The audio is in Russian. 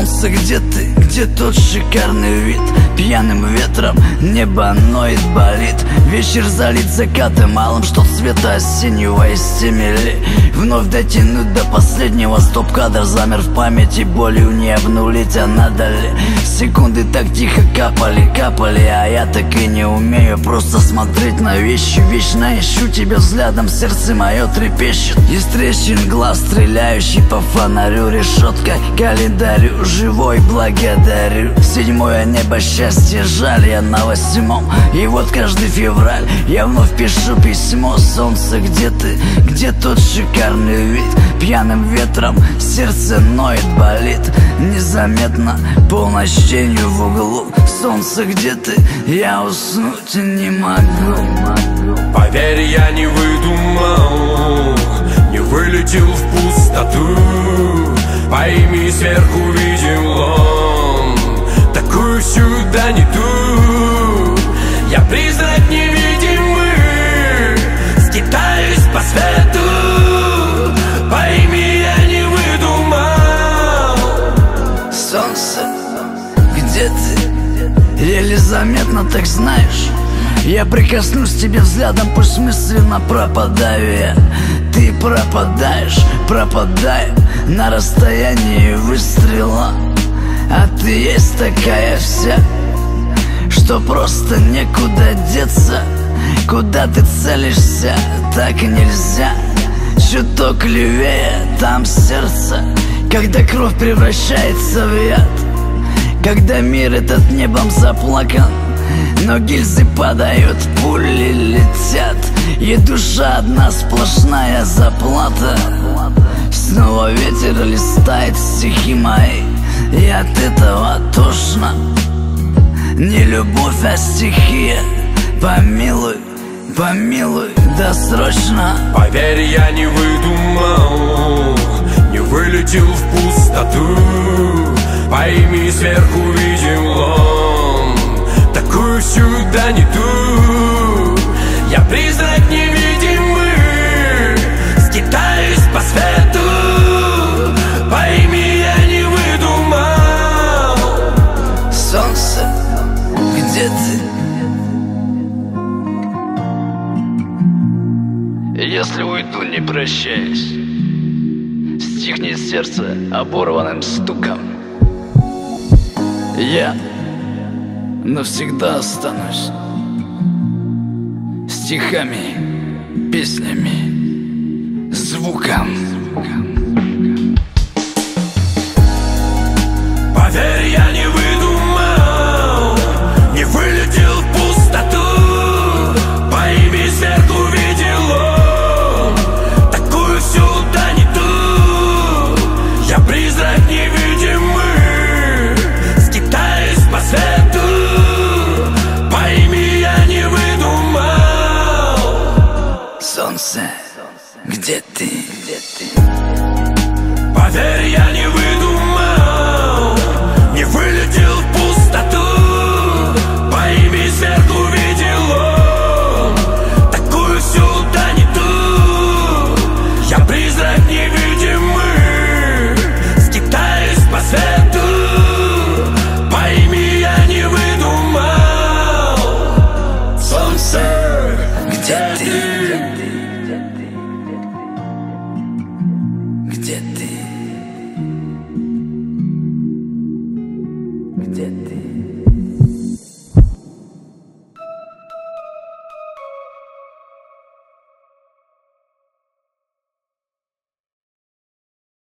Солнце, где ты? Где тот шикарный вид? Пьяным ветром небо ноет, болит. Вечер залит закатом малым, что цвета осеннего из темели. Вновь дотянуть до последнего, стоп-кадр замер в памяти. Болью не обнулить, а надо ли? Секунды так тихо капали, а я так и не умею просто смотреть на вещи. Вечно ищу тебя взглядом, сердце мое трепещет. Из трещин глаз, стреляющий по фонарю, решетка календарю, живой благодарю. Седьмое небо счастья, жаль, я на 8-м. И вот каждый февраль я вновь пишу письмо. Солнце, где ты? Где тот шикарный вид? Пьяным ветром сердце ноет, болит. Незаметно полноченью в углу. Солнце, где ты? Я уснуть не могу. Поверь, я не выдумал, не вылетел в пустоту. Пойми, сверху видел он такую сюда не ту. Я призрак невидимый, скитаюсь по свету. Пойми, я не выдумал. Солнце, где ты? Еле заметно, так знаешь. Я прикоснусь к тебе взглядом, пусть мысленно пропадаю я. Ты пропадаешь, пропадаю на расстоянии выстрела. А ты есть такая вся, что просто некуда деться. Куда ты целишься, так нельзя. Чуток левее, там сердце. Когда кровь превращается в яд, когда мир этот небом заплакан, но гильзы падают, пули летят, и душа одна сплошная заплата. Снова ветер листает стихи мои, и от этого тошно. Не любовь, а стихия. Помилуй, помилуй, досрочно. Поверь, я не выдумал, не вылетел в пустоту. Пойми, сверху видел он такую сюда не ту. Я призрак невидимый, скитаюсь по свету. Пойми, я не выдумал. Солнце, где ты? Если уйду, не прощаясь, стихнет сердце оборванным стуком. Я навсегда останусь стихами, песнями, звуком. Поверь, я не выдумал, не вылетел в пустоту. Пойми, сверху видел он такую сюда не ту. Я призрак невидимый, скитаюсь по свету. Пойми, я не выдумал. Солнце, где ты? Поверь, я не выдумал, не вылетел в пустоту. Пойми, сверху видел он такую сюда не ту. Я призрак невидимый, скитаюсь по свету. Пойми, я не выдумал. Солнце, где ты?